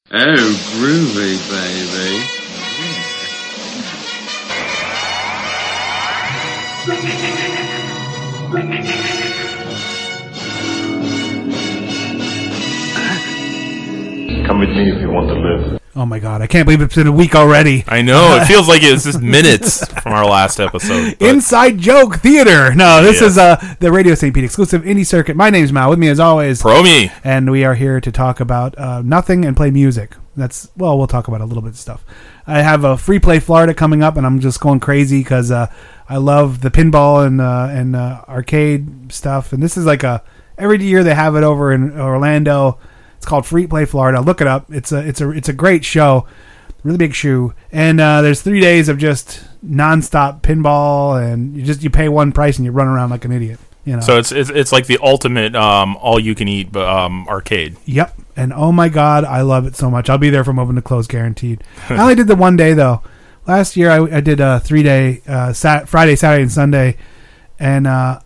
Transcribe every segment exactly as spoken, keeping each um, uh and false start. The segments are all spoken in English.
Oh, groovy, baby. Come with me if you want to live. Oh my god, I can't believe it's been a week already. I know, it feels like it's just minutes from our last episode. But. Inside Joke Theater. No, this Yes. is uh, the Radio Saint Pete exclusive indie circuit. My name's Mal. With me as always, Promi. and we are here to talk about uh, nothing and play music. That's, well, we'll talk about a little bit of stuff. I have a Free Play Florida coming up, and I'm just going crazy because uh, I love the pinball and uh, and uh, arcade stuff. And this is like a, every year they have it over in Orlando. It's called Free Play Florida. Look it up. It's a it's a it's a great show. Really big shoe. And uh, there's three days of just nonstop pinball, and you just you pay one price and you run around like an idiot. You know. So it's it's, it's like the ultimate um, all you can eat um, arcade. Yep. And oh my god, I love it so much. I'll be there from open to close, guaranteed. I only did the one day though. Last year I, I did a three day uh, sat- Friday, Saturday, and Sunday, and uh,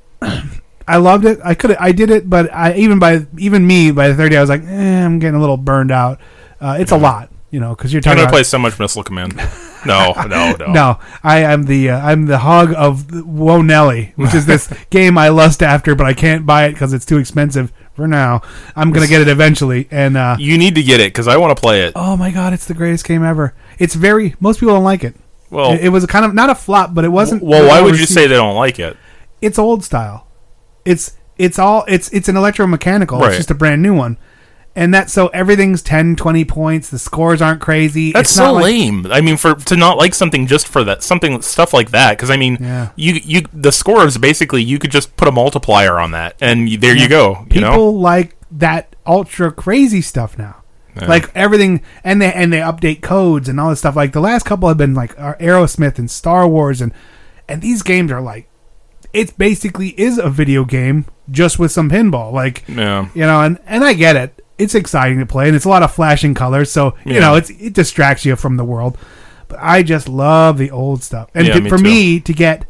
I loved it. I could I did it, but I even by even me by the third day I was like, eh, I'm getting a little burned out. Uh, it's a lot. You know, because you're You're talking gonna about play so much Missile Command. No, no, no. no. I am the uh, I'm the hog of Whoa Nelly, which is this game I lust after, but I can't buy it because it's too expensive for now. I'm gonna get it eventually, and uh, You need to get it because I want to play it. oh my god, it's the greatest game ever. It's very most people don't like it. Well, It, it was kind of not a flop, but it wasn't. well, why would you received. say they don't like it? It's old style? It's it's all it's it's an electromechanical. Right. It's just a brand new one. And that so everything's ten, twenty points. The scores aren't crazy. That's it's so not like, lame. I mean, for to not like something just for that something stuff like that. Because I mean, Yeah. you you the scores basically you could just put a multiplier on that, and you, there Yeah. you go. You People know, like that ultra crazy stuff now. Yeah. Like everything, and they and they update codes and all this stuff. Like the last couple have been like Aerosmith and Star Wars, and and these games are like, it basically is a video game just with some pinball. Like, yeah. you know, and and I get it. It's exciting to play, and it's a lot of flashing colors. So you Yeah. know, it's it distracts you from the world. But I just love the old stuff, and Yeah, to- me for too. me to get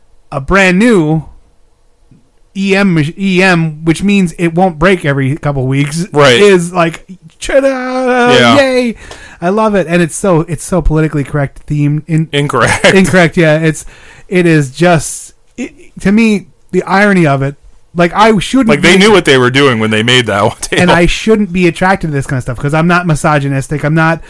a brand new E M mach- E M, which means it won't break every couple weeks, Right. is like, ta-da, Yeah. yay! I love it, and it's so it's so politically correct themed. In, Incorrect. incorrect, yeah. It's it is just it, to me the irony of it. Like I shouldn't Like they be- knew what they were doing when they made that one. and I shouldn't be attracted to this kind of stuff because I'm not misogynistic. I'm not.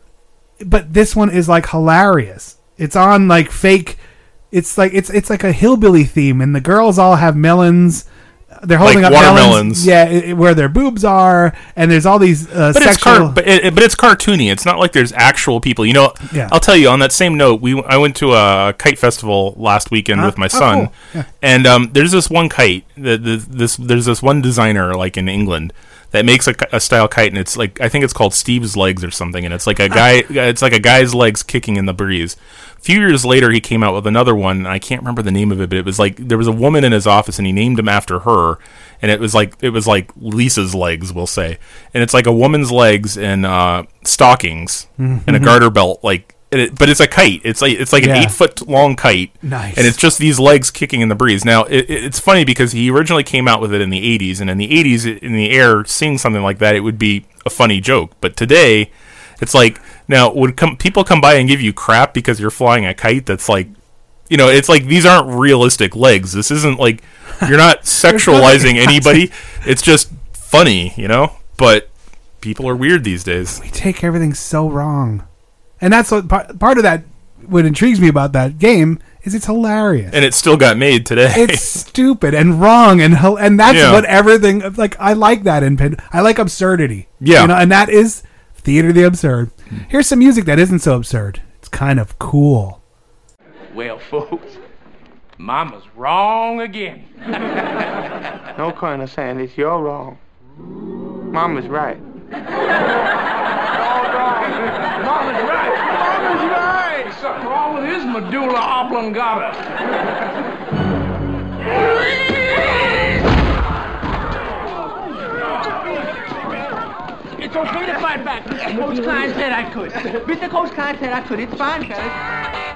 But this one is like hilarious. It's on like fake. It's like it's it's like a hillbilly theme, and the girls all have melons. They're holding Like up melons, watermelons. yeah, it, it- where their boobs are, and there's all these uh, But it's sexual. car- but, it, but it's cartoony. It's not like there's actual people. You know, Yeah. I'll tell you. On that same note, we I went to a kite festival last weekend Huh? with my Oh, son, cool. Yeah. and um, there's this one kite. The, the, this there's this one designer like in England that makes a, ki- a style kite, and it's like I think it's called Steve's Legs or something, and it's like a guy. It's like a guy's legs kicking in the breeze. A few years later, he came out with another one. And I can't remember the name of it, but it was like there was a woman in his office, and he named him after her. And it was like it was like Lisa's legs, we'll say, and it's like a woman's legs and uh, stockings and a garter belt, like. And it, but it's a kite. It's like it's like Yeah. an eight foot long kite, Nice. and it's just these legs kicking in the breeze. Now it, it- it's funny because he originally came out with it in the eighties, and in the eighties, in the air, seeing something like that, it would be a funny joke. But today, it's like now would come people come by and give you crap because you're flying a kite that's like. You know, it's like these aren't realistic legs. This isn't like you're not sexualizing anybody. It's just funny, you know. But people are weird these days. We take everything so wrong, and that's what part, part of that. What intrigues me about that game is it's hilarious. And it still got made today. It's stupid and wrong, and hel- and that's Yeah. what everything like. I like that in pin. I like absurdity. Yeah. you know, and that is theater of the absurd. Here's some music that isn't so absurd. It's kind of cool. Well, folks, Mama's wrong again. No, Colonel Sanders, you're wrong. Mama's right. Mama's right. Mama's right. Something wrong with his medulla oblongata. It's okay to fight back. Mister Coach Klein said I could. Mister Coach Klein said I could. It's fine, fellas.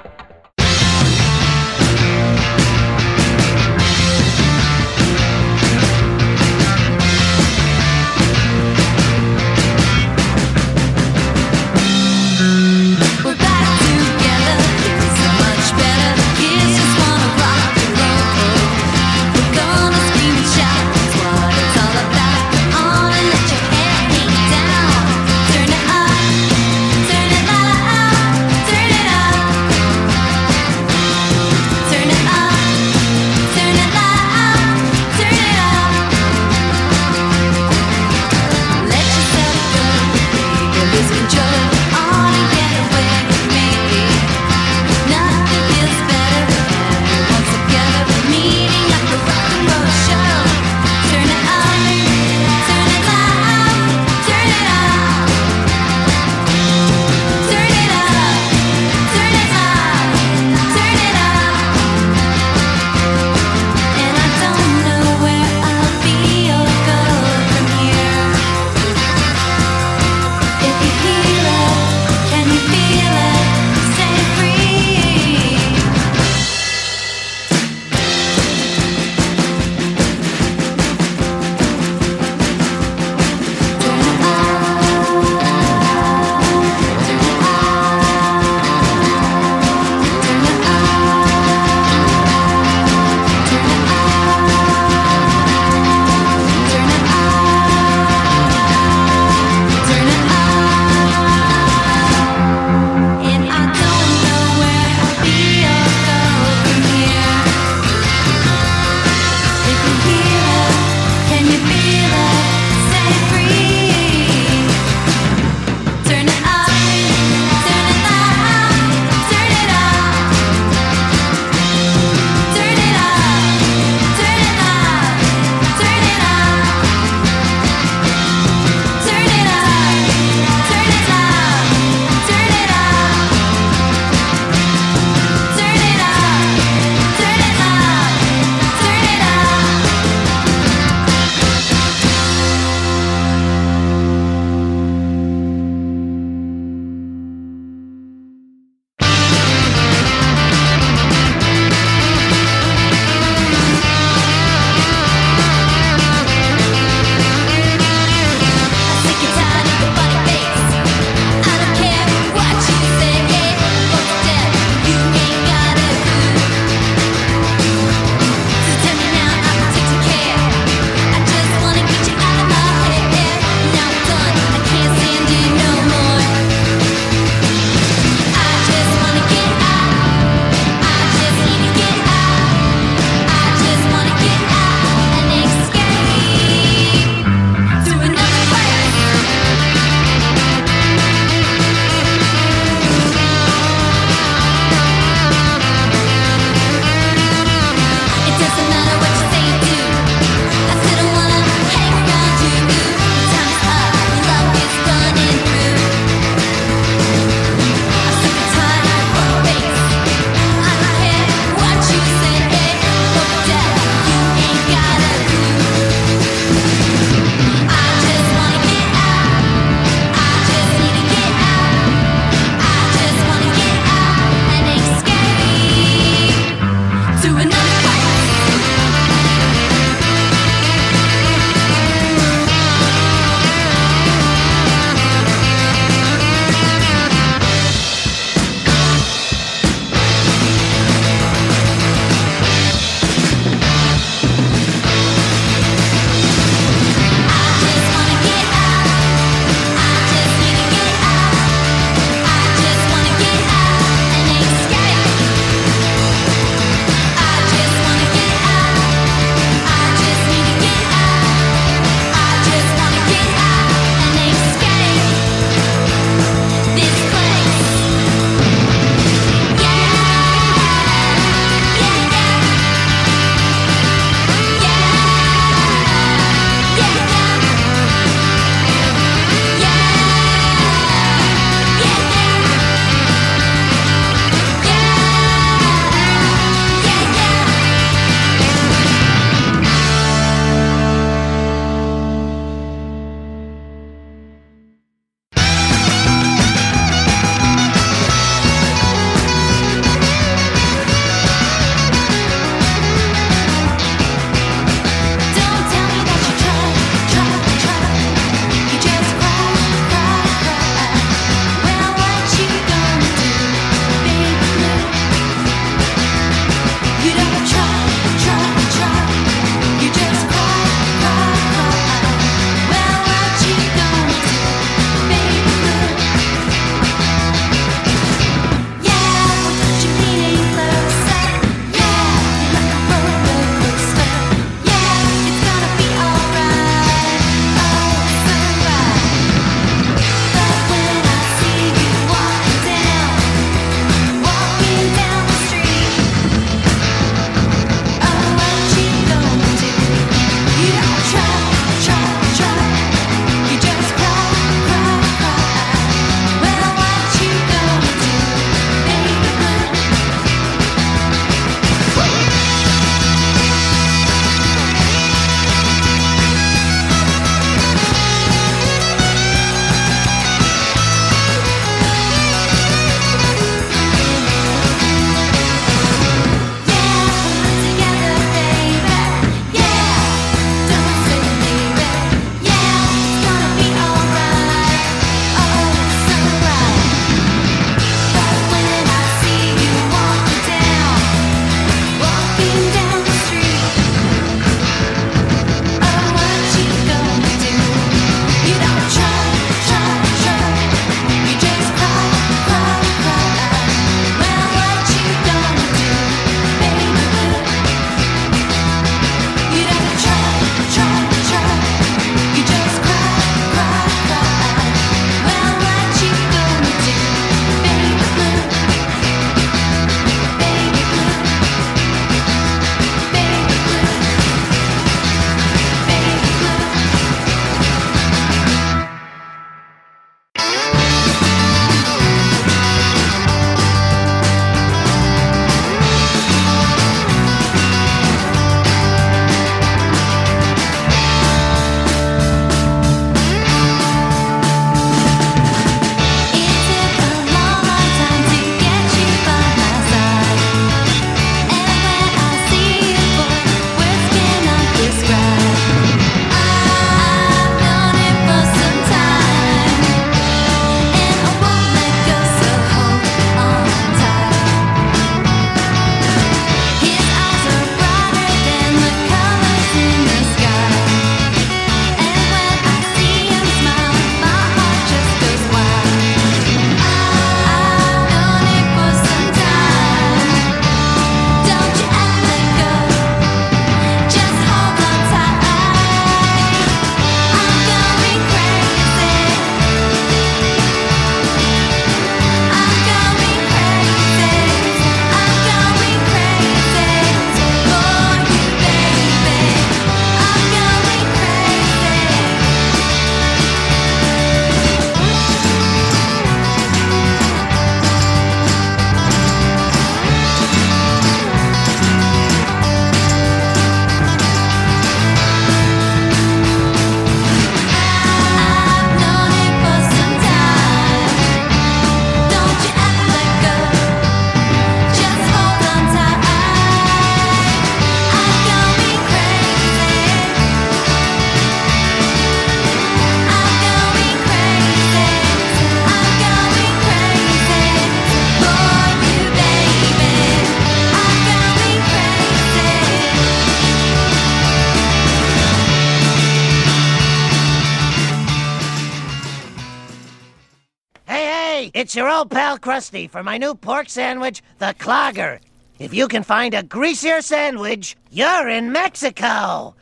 Hey, it's your old pal Krusty for my new pork sandwich, the Clogger. If you can find a greasier sandwich, you're in Mexico.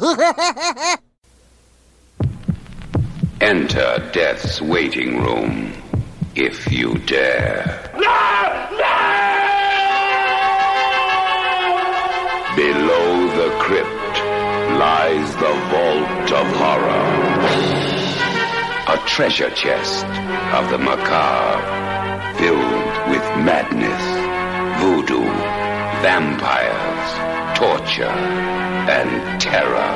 Enter Death's waiting room, if you dare. No! No! Below the crypt lies the Vault of Horror. A treasure chest of the macabre, filled with madness, voodoo, vampires, torture, and terror.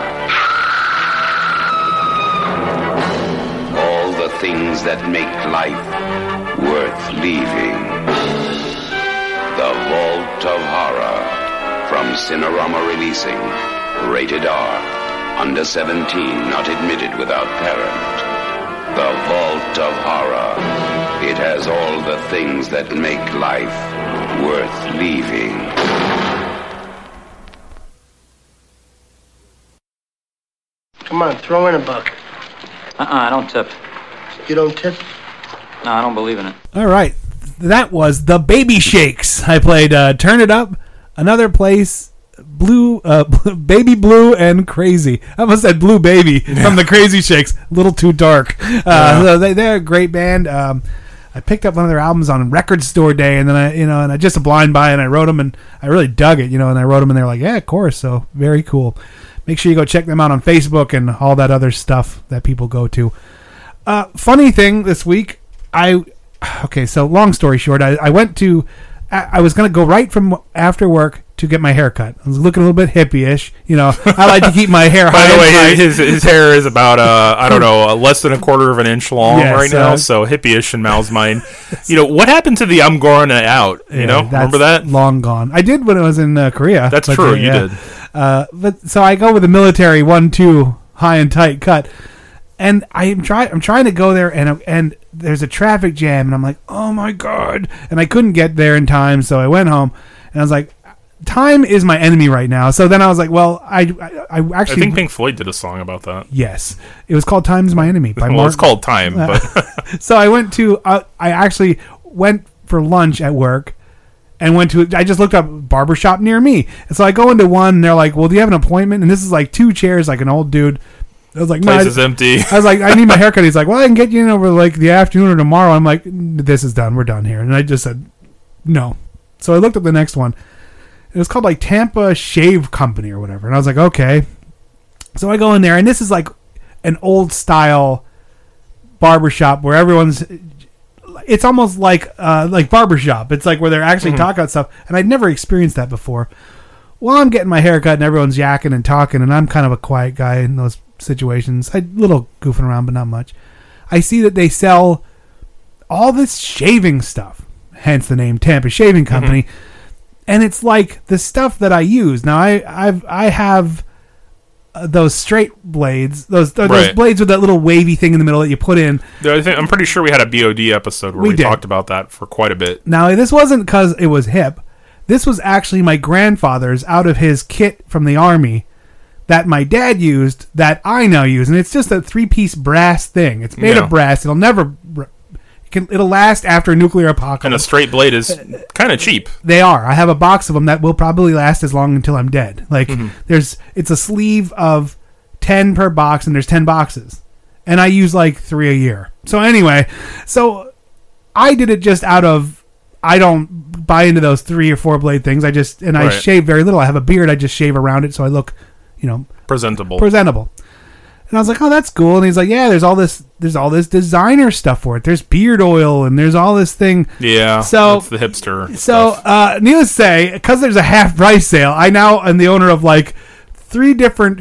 All the things that make life worth leaving. The Vault of Horror. From Cinerama Releasing. Rated R. Under seventeen, not admitted without parent. The Vault of Horror. It has all the things that make life worth leaving. Come on, throw in a buck. Uh-uh, I don't tip. You don't tip? No, I don't believe in it. All right. That was the Baby Shakes. I played uh, Turn It Up, Another Place, Blue, uh, Baby Blue, and Crazy. I almost said Blue Baby from the Crazy Shakes. A little too dark. Uh, yeah. so they, they're a great band. Um, I picked up one of their albums on Record Store Day, and then I, you know, and I just a blind buy, and I wrote them, and I really dug it, you know, and I wrote them, and they're like, yeah, of course. So very cool. Make sure you go check them out on Facebook and all that other stuff that people go to. Uh, funny thing this week, I okay. So long story short, I, I went to. I was going to go right from after work to get my hair cut. I was looking a little bit hippie-ish. You know, I like to keep my hair By high. By the way, his his hair is about, uh, I don't know, uh, less than a quarter of an inch long yes, right now, uh, so hippie-ish in Mal's mind. You know, what happened to the I'm going out? You yeah, know, remember that? Long gone. I did when I was in uh, Korea. That's true, you yeah. did. Uh, but so I go with the military one two high and tight cut. And I'm trying. I'm trying to go there, and and there's a traffic jam, and I'm like, oh my god! And I couldn't get there in time, so I went home, and I was like, time is my enemy right now. So then I was like, well, I I, I actually I think Pink Floyd did a song about that. Yes, it was called "Time's My Enemy" by well, Mark. It's called Time. But so I went to. Uh, I actually went for lunch at work. And went to, I just looked up barbershop near me. And so I go into one, and they're like, well, do you have an appointment? And this is like two chairs, like an old dude. I was like, place no, is empty. I was like, I need my haircut. He's like, well, I can get you in over like the afternoon or tomorrow. I'm like, this is done. We're done here. And I just said, no. So I looked up the next one. It was called like Tampa Shave Company or whatever. And I was like, okay. So I go in there, and this is like an old style barbershop where everyone's, it's almost like uh, like barbershop. It's like where they're actually mm-hmm. talking about stuff. And I'd never experienced that before. Well, I'm getting my hair cut, and everyone's yakking and talking, and I'm kind of a quiet guy in those situations. I little goofing around, but not much. I see that they sell all this shaving stuff, hence the name Tampa Shaving Company. Mm-hmm. And it's like the stuff that I use. Now, I I've, I have uh, those straight blades, those those right. blades with that little wavy thing in the middle that you put in. I think, I'm pretty sure we had a B O D episode where we, we talked about that for quite a bit. Now, this wasn't because it was hip. This was actually my grandfather's out of his kit from the Army that my dad used that I now use. And it's just a three-piece brass thing. It's made yeah. of brass. It'll never... It can, it'll last after a nuclear apocalypse. And a straight blade is kind of cheap. They are. I have a box of them that will probably last as long until I'm dead. Like, mm-hmm. there's, it's a sleeve of ten per box, and there's ten boxes. And I use like three a year. So anyway, so I did it just out of, I don't buy into those three or four blade things. I just, and I right. shave very little. I have a beard. I just shave around it so I look, you know, presentable. Presentable. And I was like, oh, that's cool. And he's like, yeah, there's all this, there's all this designer stuff for it. There's beard oil and there's all this thing. Yeah, so that's the hipster So, stuff. uh, needless to say, because there's a half price sale, I now am the owner of like three different.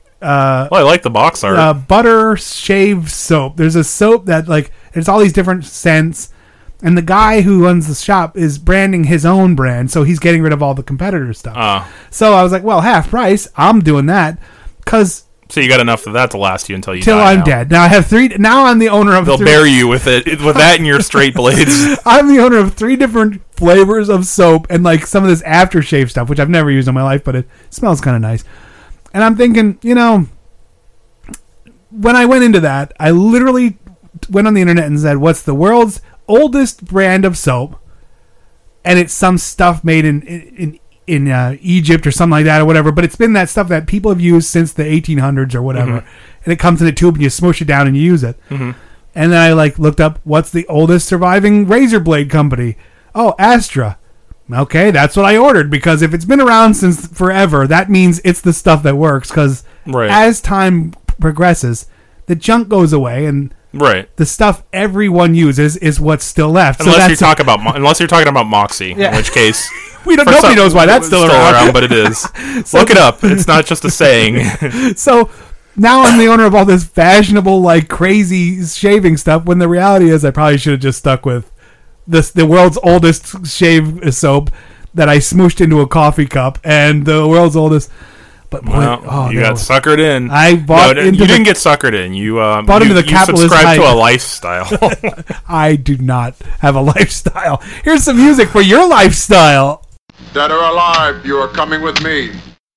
Uh, well, I like the box art. Uh, butter shave soap. There's a soap that like there's all these different scents, and the guy who runs the shop is branding his own brand, so he's getting rid of all the competitor stuff. Uh, so I was like, well, half price. I'm doing that because. So you got enough of that to last you until you till die I'm now. dead. Now I have three. Now I'm the owner of. They'll three, bury you with it, with that and your straight blades. I'm the owner of three different flavors of soap and like some of this aftershave stuff, which I've never used in my life, but it smells kind of nice. And I'm thinking, you know, when I went into that, I literally went on the internet and said, "What's the world's oldest brand of soap?" And it's some stuff made in in in uh, Egypt or something like that or whatever. But it's been that stuff that people have used since the eighteen hundreds or whatever. Mhm. And it comes in a tube and you smoosh it down and you use it. Mhm. And then I like looked up what's the oldest surviving razor blade company. Oh, Astra. Okay, that's what I ordered, because if it's been around since forever, that means it's the stuff that works. Because Right. as time progresses, the junk goes away, and Right. the stuff everyone uses is what's still left. Unless so you that's talk about Mo- unless you're talking about Moxie, Yeah. in which case We don't- for nobody some- knows why that's still around. but it is. So- Look it up. It's not just a saying. So now I'm the owner of all this fashionable, like crazy shaving stuff. When the reality is, I probably should have just stuck with this, the world's oldest shave soap that I smooshed into a coffee cup, and the world's oldest. But boy, Well, oh, you no. got suckered in. I bought no, into You the- didn't get suckered in. You um, bought you, into the you capitalist subscribed to hype. a lifestyle. I do not have a lifestyle. Here's some music for your lifestyle. Dead or alive, you are coming with me.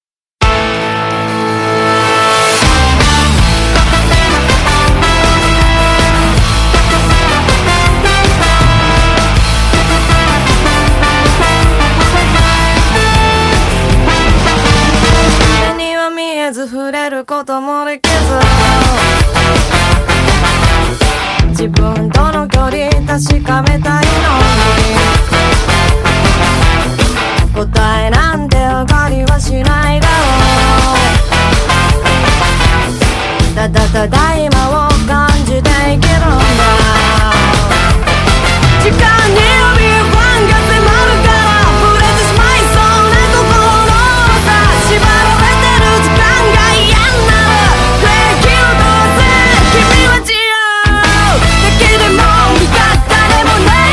触れることもできず自分との距離確かめたいのに答えなんてわかりはしないだろうただただ今を感じて生きるんだ時間に呼びファンが迫るから触れてしまいそうな心のさ縛られてる時間が嫌になる空気を通す君は違う敵でも味方でもない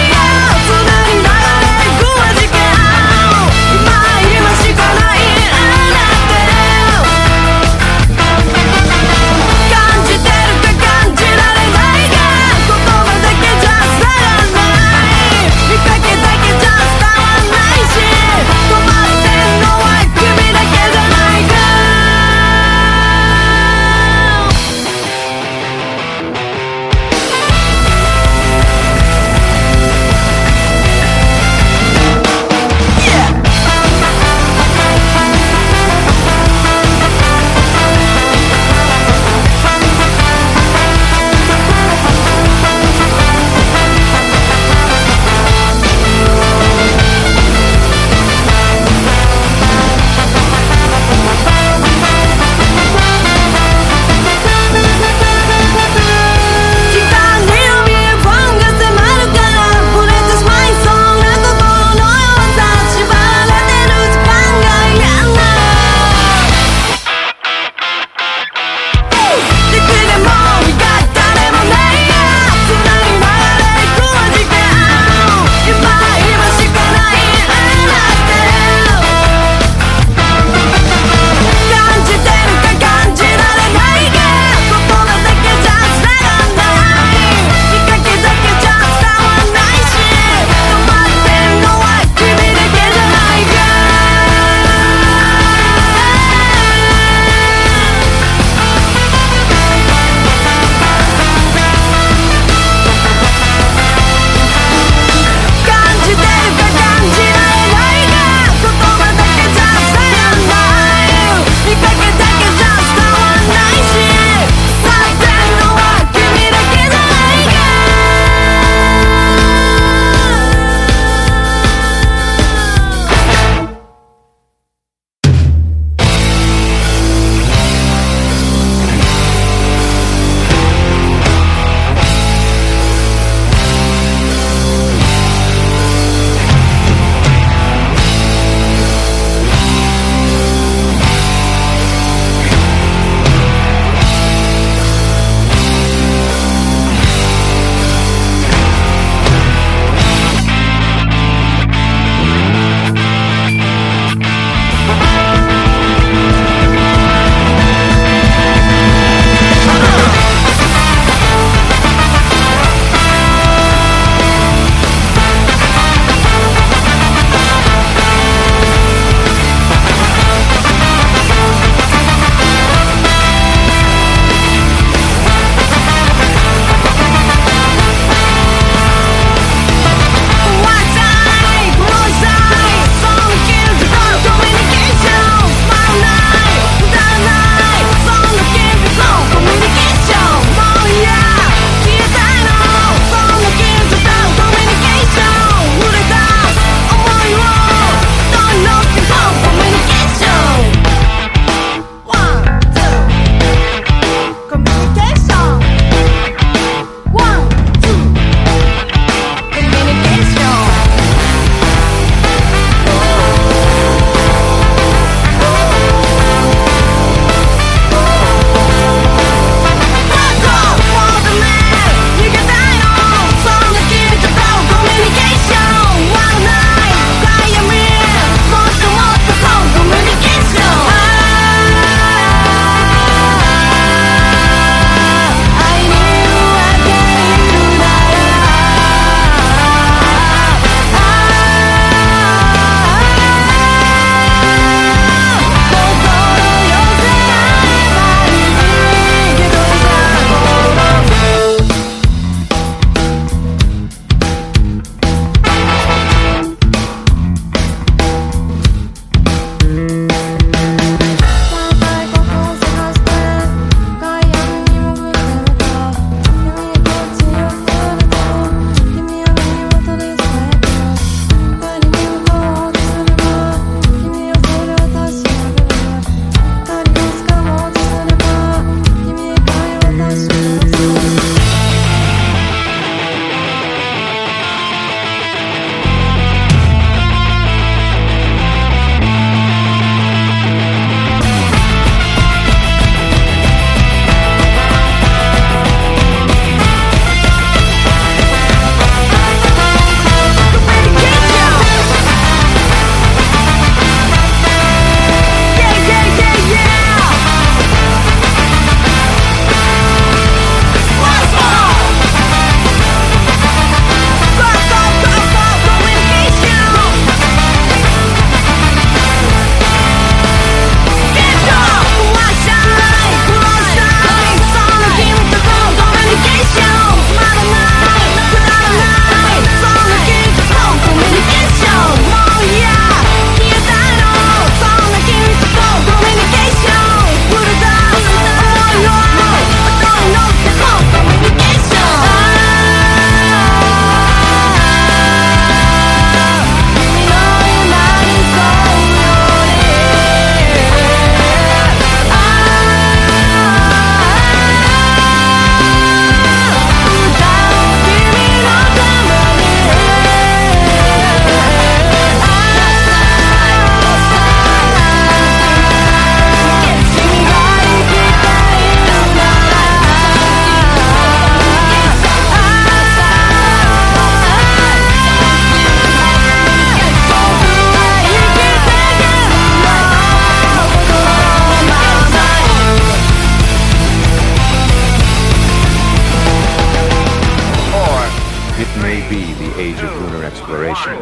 It may be the age of lunar exploration,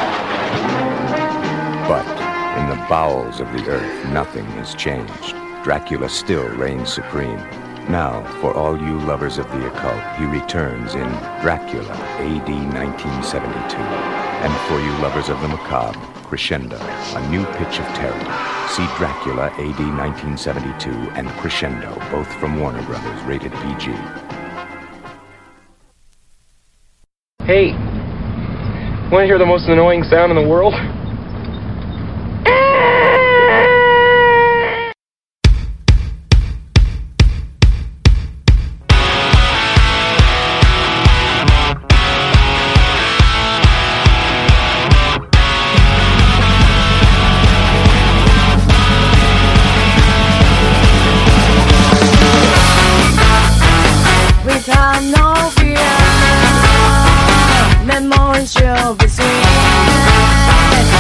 but in the bowels of the Earth, nothing has changed. Dracula still reigns supreme. Now, for all you lovers of the occult, he returns in Dracula, A D nineteen seventy-two. And for you lovers of the macabre, Crescendo, a new pitch of terror. See Dracula, A D nineteen seventy-two, and Crescendo, both from Warner Brothers, rated P G. Hey, want to hear the most annoying sound in the world? No fear, memories will be sweet.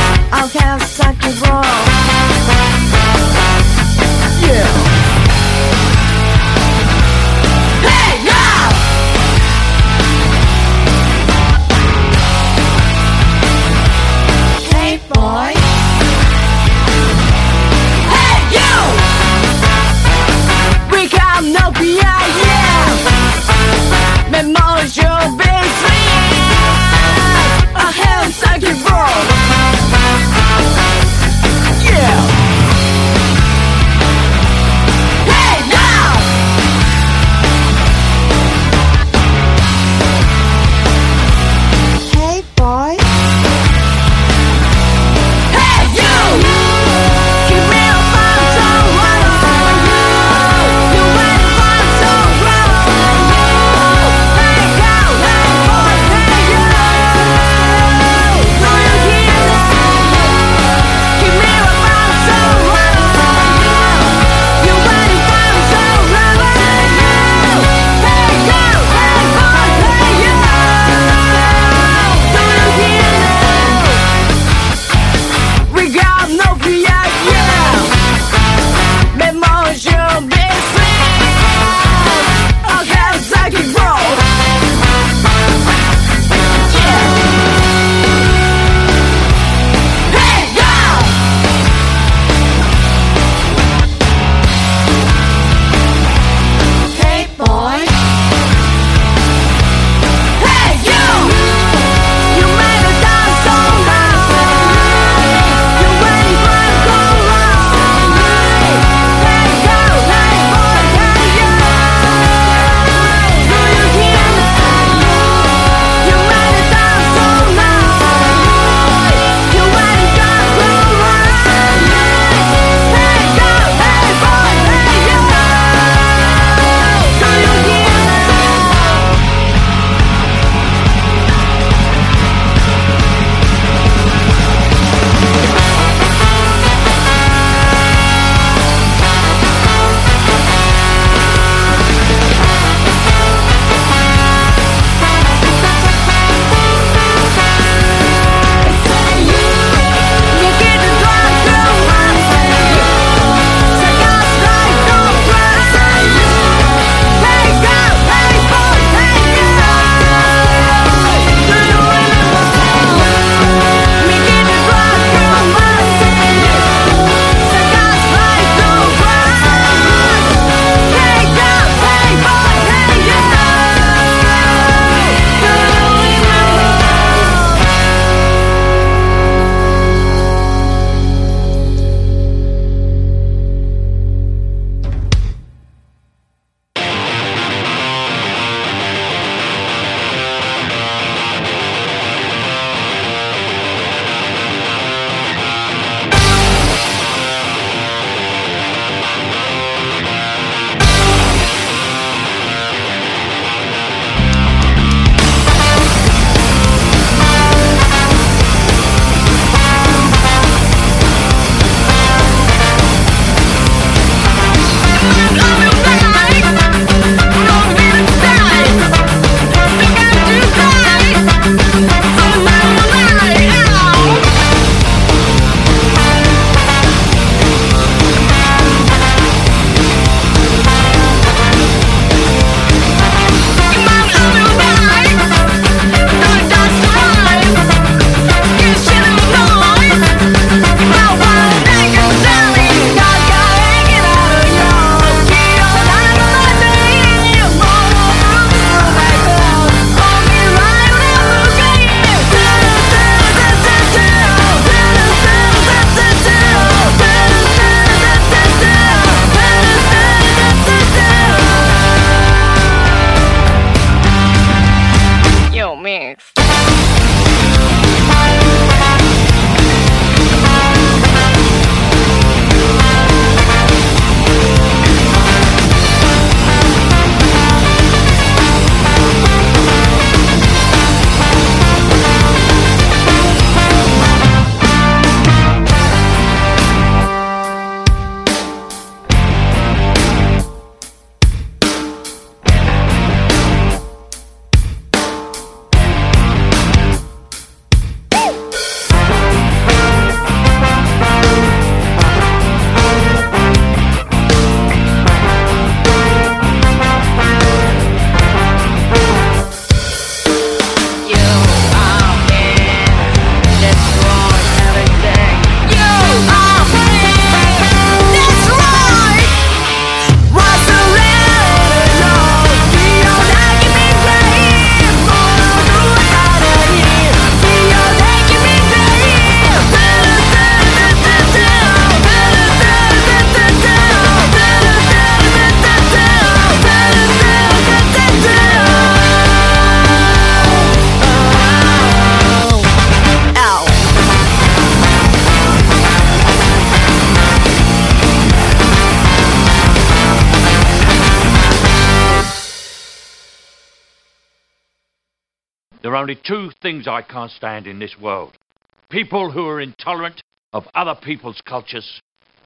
There are only two things I can't stand in this world. People who are intolerant of other people's cultures,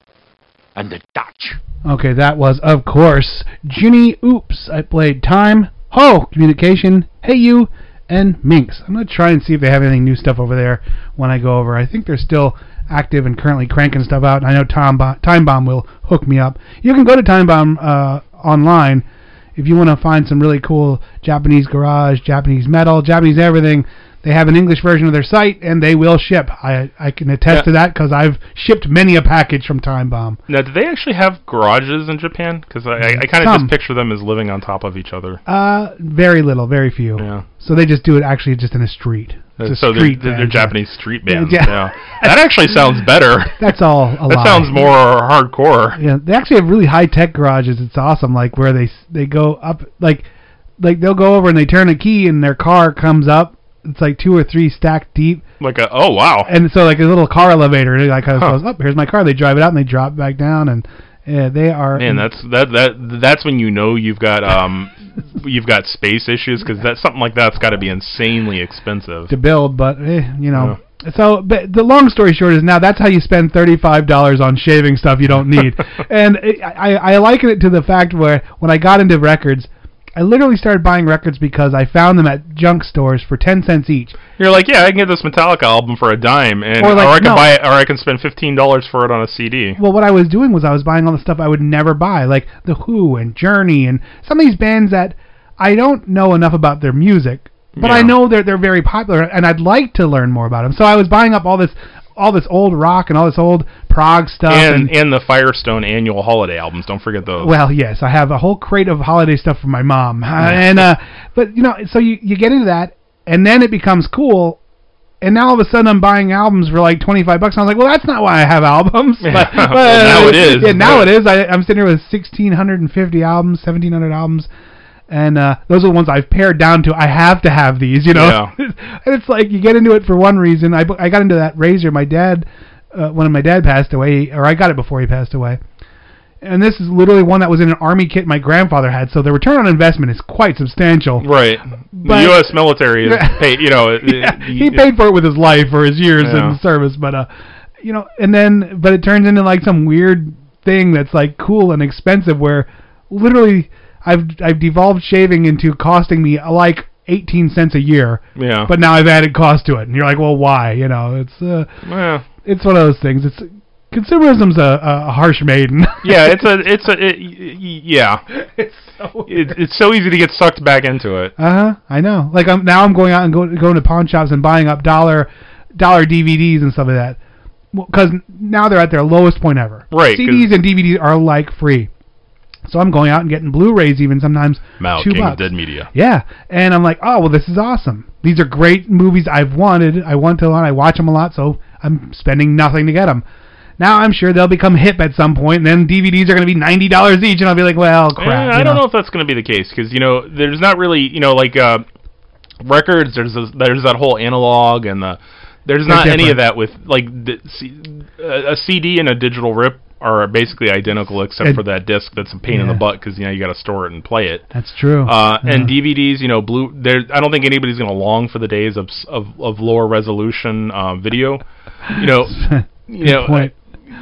and the Dutch. Okay, that was, of course, Ginny Oops. I played Time, Ho, Communication, Hey You, and Minx. I'm going to try and see if they have any new stuff over there when I go over. I think they're still active and currently cranking stuff out. And I know Time Bomb, Time Bomb will hook me up. You can go to Time Bomb uh, online if you want to find some really cool Japanese garage, Japanese metal, Japanese everything. They have an English version of their site, and they will ship. I I can attest yeah. to that because I've shipped many a package from Time Bomb. Now, do they actually have garages in Japan? Because I, I, I kind of just picture them as living on top of each other. Uh, very little, very few. Yeah. So they just do it actually just in a street. It's a so street they're, they're band, Japanese yeah. street bands. Yeah. Yeah. That actually sounds better. That's all a That lie. sounds more hardcore. Yeah, they actually have really high tech garages. It's awesome. Like where they they go up, like like they'll go over and they turn a key and their car comes up. It's like two or three stacked deep. Like a oh wow. And so like a little car elevator. It like kind of Huh. goes up. Here's my car. They drive it out and they drop it back down. And yeah, they are. Man, that's that that that's when you know you've got um you've got space issues because that something like that's got to be insanely expensive to build. But eh, you know. Yeah. So but the long story short is now that's how you spend thirty-five dollars on shaving stuff you don't need. And it, I I liken it to the fact where when I got into records, I literally started buying records because I found them at junk stores for ten cents each. You're like, yeah, I can get this Metallica album for a dime, and Or like, or I can no. buy it, or I can spend fifteen dollars for it on a C D. Well, what I was doing was I was buying all the stuff I would never buy, like The Who and Journey and some of these bands that I don't know enough about their music, but Yeah. I know they're they're very popular, and I'd like to learn more about them. So I was buying up all this all this old rock and all this old prog stuff. And and the Firestone annual holiday albums. Don't forget those. Well, yes, I have a whole crate of holiday stuff from my mom, uh, and uh, but you know, so you you get into that, and then it becomes cool, and now all of a sudden I'm buying albums for like twenty-five bucks. And I was like, well, that's not why I have albums. Yeah. But, but, Well, now it is. Yeah, now it is. I, I'm sitting here with sixteen fifty albums, seventeen hundred albums. And uh, those are the ones I've pared down to. I have to have these, you know. Yeah. And it's like you get into it for one reason. I, I got into that Razor. My dad, uh, when my dad passed away, or I got it before he passed away. And this is literally one that was in an army kit my grandfather had. So the return on investment is quite substantial. Right. But- the U S military is paid. You know, it, Yeah, it- he paid for it with his life for his years Yeah. in service, but uh, you know, and then but it turns into like some weird thing that's like cool and expensive where literally I've I've devolved shaving into costing me uh, like eighteen cents a year. Yeah. But now I've added cost to it, and you're like, well, why? You know, it's uh, Yeah. it's one of those things. It's consumerism's a, a harsh maiden. Yeah, it's a, it's a, it, y- y- yeah. It's so it, it's so easy to get sucked back into it. Uh huh. I know. Like I'm now I'm going out and go, going to pawn shops and buying up dollar dollar D V Ds and stuff like that. Because now they're at their lowest point ever. Right, C Ds and D V Ds are like free. So I'm going out and getting Blu-rays even sometimes. Mal, two King bucks. of Dead Media. Yeah, and I'm like, oh well, this is awesome. These are great movies I've wanted. I want to learn. I watch them a lot, so I'm spending nothing to get them. Now I'm sure they'll become hip at some point, and then D V Ds are going to be ninety dollars each, and I'll be like, well, crap. Yeah, I you don't know if that's going to be the case because you know there's not really you know like uh, records. There's a, there's that whole analog and the there's They're not any of different. that with like the, C, a, a C D and a digital rip are basically identical except It- for that disc that's a pain in the yeah. butt because you know you got to store it and play it. That's true. Uh, Yeah. And D V Ds, you know, blue. There, I don't think anybody's going to long for the days of s- of, of lower resolution uh, video. You know, you know. point.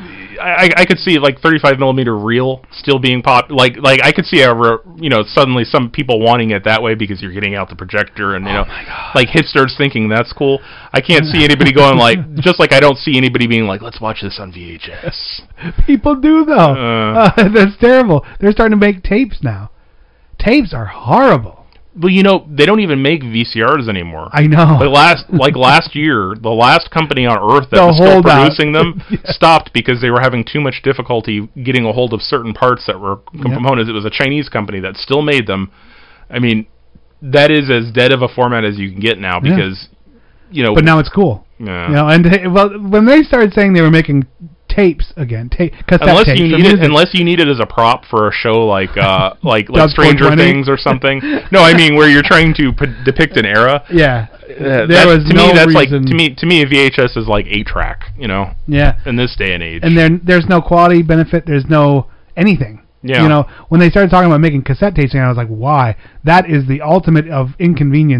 I, I could see like thirty-five millimeter reel still being pop. Like like I could see a re, you know suddenly some people wanting it that way because you're getting out the projector and you know like hipsters thinking that's cool. I can't see anybody going like just like I don't see anybody being like let's watch this on V H S. People do though. Uh. Uh, that's terrible. They're starting to make tapes now. Tapes are horrible. Well, you know they don't even make V C Rs anymore. I know. Like last like last year, the last company on Earth that The was still holdout. producing them Yeah. stopped because they were having too much difficulty getting a hold of certain parts that were Yep. components. It was a Chinese company that still made them. I mean, that is as dead of a format as you can get now Yeah. because you know. But now it's cool. Yeah. You know, and well, when they started saying they were making tapes again, tape cassette Unless tapes you for need it, music. unless you need it as a prop for a show like uh, like like Doug Stranger four twenty. Things or something. No, I mean where you're trying to p- depict an era. Yeah, Uh, there that's- was to no me that's reason. like to me to me a V H S is like eight track. You know. Yeah. In this day and age. And there, there's no quality benefit. There's no anything. Yeah. You know, when they started talking about making cassette tapes, I was like, why? That is the ultimate of inconvenience.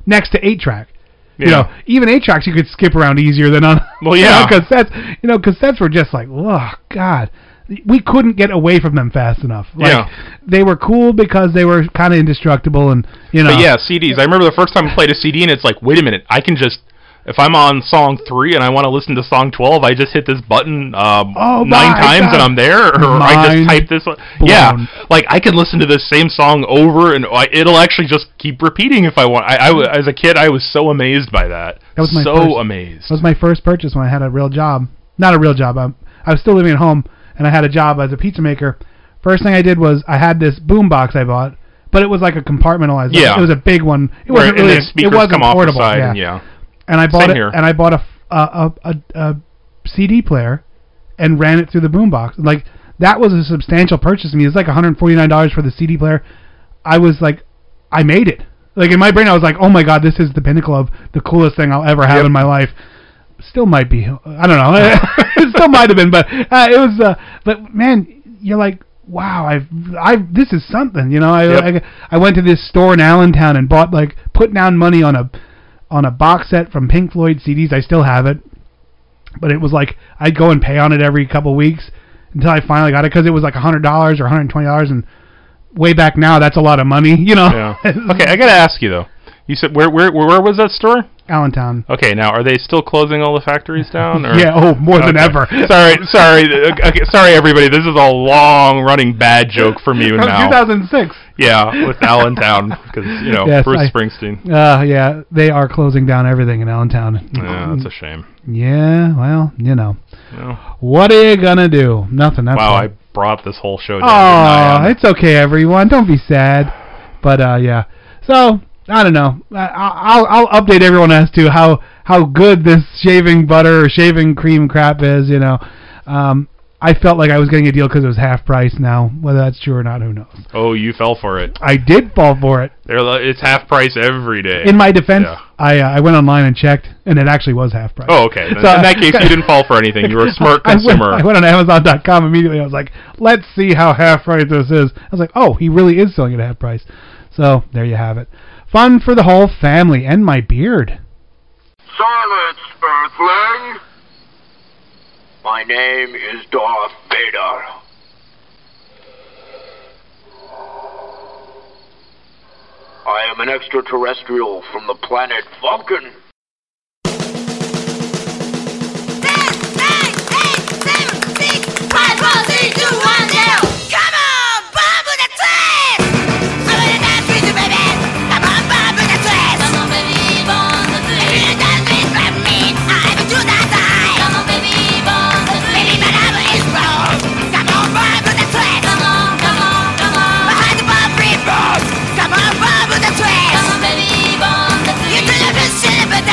next to eight track. Yeah. You know, even eight tracks you could skip around easier than on Well, yeah. you know, cassettes. You know, cassettes were just like, oh God, we couldn't get away from them fast enough. Like, Yeah. they were cool because they were kind of indestructible, and you know. But yeah, C Ds. I remember the first time I played a C D, and it's like, wait a minute, I can just. If I'm on song three and I want to listen to song twelve, I just hit this button um, Oh, nine my times God. and I'm there, or I just Mind type this one. blown. Yeah, like I can listen to this same song over, and I, it'll actually just keep repeating if I want. I, I w- as a kid, I was so amazed by that. That was my so first, amazed. That was my first purchase when I had a real job. Not a real job. I, I was still living at home, and I had a job as a pizza maker. First thing I did was I had this boom box I bought, but it was like a compartmentalized. Yeah. It was a big one. It Where- wasn't and really. the speakers It wasn't come off the portable. side, yeah. and yeah. And I bought Same it. here. And I bought a, a, a, a, a C D player, and ran it through the boom box. Like that was a substantial purchase to me. It was like one hundred forty-nine dollars for the C D player. I was like, I made it. Like in my brain, I was like, oh my God, this is the pinnacle of the coolest thing I'll ever have Yep. in my life. Still might be. I don't know. It still might have been, but uh, it was. Uh, but man, you're like, wow, I've, I've. This is something. You know, I, Yep. I, I went to this store in Allentown and bought like put down money on a, on a box set from Pink Floyd C Ds. I still have it, but it was like I'd go and pay on it every couple weeks until I finally got it because it was like a hundred dollars or one hundred twenty dollars, and way back now that's a lot of money. You know. Yeah. Okay, I gotta ask you though. You said where where where, where was that store? Allentown. Okay, now are they still closing all the factories down? Or? Yeah, oh, more than Okay. ever. Sorry, sorry, uh, okay, sorry, everybody. This is a long-running bad joke from you From now. two thousand six. Yeah, with Allentown, because you know Yes, Bruce I- Springsteen. Uh, yeah, they are closing down everything in Allentown. Yeah, that's a shame. Yeah, well, you know. Yeah. What are you gonna do? Nothing. That's Wow, all. I brought this whole show down. didn't I, Oh, on- it's okay, everyone. Don't be sad. But uh, yeah. So I don't know. I, I'll I'll update everyone as to how how good this shaving butter or shaving cream crap is. You know, um, I felt like I was getting a deal because it was half price. Now, whether that's true or not, who knows? Oh, you fell for it. I did fall for it. They're li- it's half price every day. In my defense, Yeah. I uh, I went online and checked, and it actually was half price. Oh, okay. Then So- in that case, you didn't fall for anything. You were a smart I went, consumer. I went on Amazon dot com immediately. I was like, let's see how half price this is. I was like, oh, he really is selling it at half price. So there you have it. Fun for the whole family and my beard. Silence, Earthling! My name is Darth Vader. I am an extraterrestrial from the planet Vulcan. Five, four, three, two, one, zero. Come on, bomb with the twist. I'm gonna dance with you, baby. Come on, bomb with the twist. Come on, baby, bomb the twist. If you dance with me, I will do that die. Come on, baby, bomb the twist. Baby, my love is wrong. Come on, bomb with the twist. Come on, come on, come on. Behind the bomb, free bomb. Come on, bomb with the twist. Come on, baby, bomb the twist. You do your best, shit, but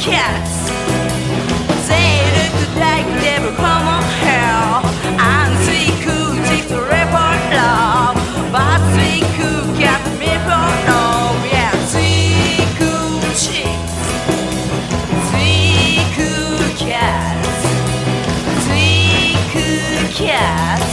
cats. They look like they were from hell. And three cool chicks report love. But three cool cats report love. Yeah, three cool chicks. Three cool cats. Three cool cats.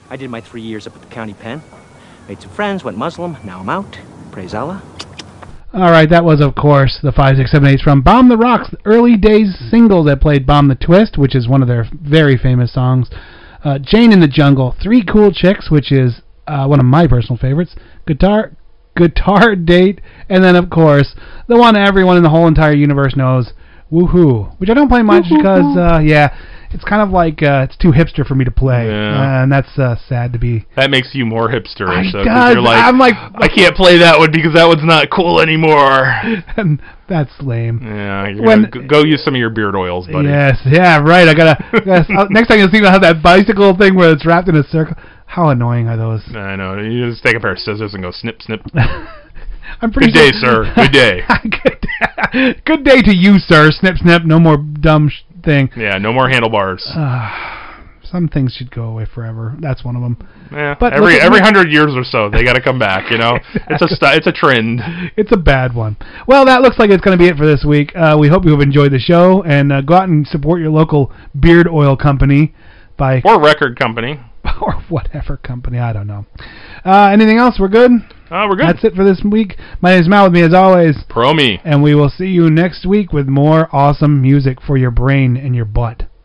I did my three years up at the county pen. Made some friends, went Muslim, now I'm out. Praise Allah. All right, that was, of course, the five six seven eight from Bomb the Rocks, the early days single that played Bomb the Twist, which is one of their very famous songs. Uh, Jane in the Jungle, Three Cool Chicks, which is uh, one of my personal favorites. Guitar Guitar Date, and then, of course, the one everyone in the whole entire universe knows, Woohoo, which I don't play much because, uh, yeah, it's kind of like uh, it's too hipster for me to play, Yeah. uh, and that's uh, sad to be. That makes you more hipsterish, It though, 'cause does. you're like, I'm like, I can't play that one because that one's not cool anymore. And that's lame. Yeah, you're When- gonna g- go use some of your beard oils, buddy. Yes, yeah, right. I gotta. gotta uh, next time you'll see me have that bicycle thing where it's wrapped in a circle. How annoying are those? I know. You just take a pair of scissors and go snip, snip. I'm pretty Good day, sure- sir. Good day. Good day. Good day to you, sir. Snip, snip. No more dumb sh- thing. Yeah, no more handlebars. Uh, some things should go away forever. That's one of them. Yeah, But every look at every me. hundred years or so, they got to come back. You know, it's a st- it's a trend. It's a bad one. Well, that looks like it's going to be it for this week. Uh, we hope you have enjoyed the show, and uh, go out and support your local beard oil company by or record company or whatever company. I don't know. Uh, anything else? We're good. Uh, we're good. That's it for this week. My name is Matt. With me, as always, Pro me, and we will see you next week with more awesome music for your brain and your butt.